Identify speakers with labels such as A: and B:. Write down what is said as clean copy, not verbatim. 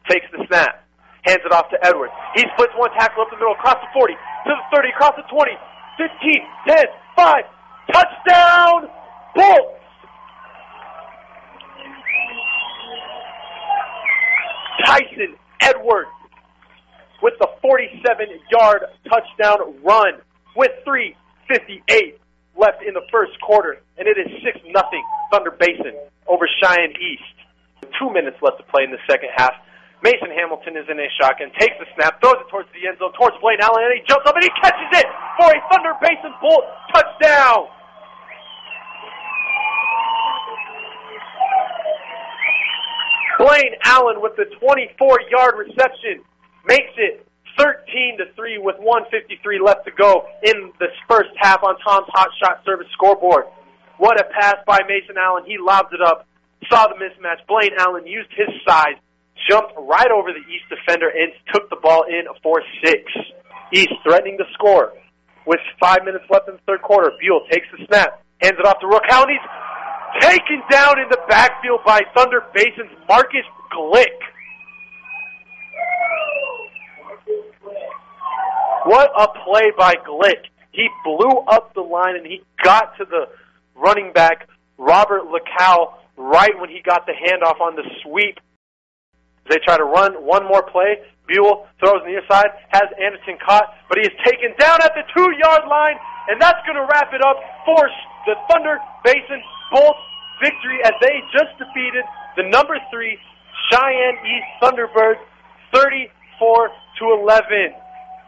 A: takes the snap, hands it off to Edwards. He splits one tackle up the middle, across the 40, to the 30, across the 20, 15, 10, 5, touchdown, Bolts! Tyson Edwards with the 47-yard touchdown run with 3:58 left in the first quarter, and it is 6-0 Thunder Basin over Cheyenne East. 2 minutes left to play in the second half. Mason Hamilton is in a shotgun, takes the snap, throws it towards the end zone, towards Blaine Allen, and he jumps up and he catches it for a Thunder Basin Bolt touchdown. Blaine Allen with the 24-yard reception makes it 13-3 with 1:53 left to go in this first half on Tom's Hot Shot Service scoreboard. What a pass by Mason Allen. He lobbed it up, saw the mismatch. Blaine Allen used his size, jumped right over the East defender, and took the ball in for 6. East threatening to score. With 5 minutes left in the third quarter, Buell takes the snap, hands it off to Rook Howell, and he's taken down in the backfield by Thunder Basin's Marcus Glick. What a play by Glick. He blew up the line and he got to the running back, Robert LeCow, right when he got the handoff on the sweep. They try to run one more play. Buell throws near side, has Anderson caught, but he is taken down at the 2-yard line, and that's going to wrap it up for the Thunder Basin Bolts victory as they just defeated the number 3 Cheyenne East Thunderbirds 34-11.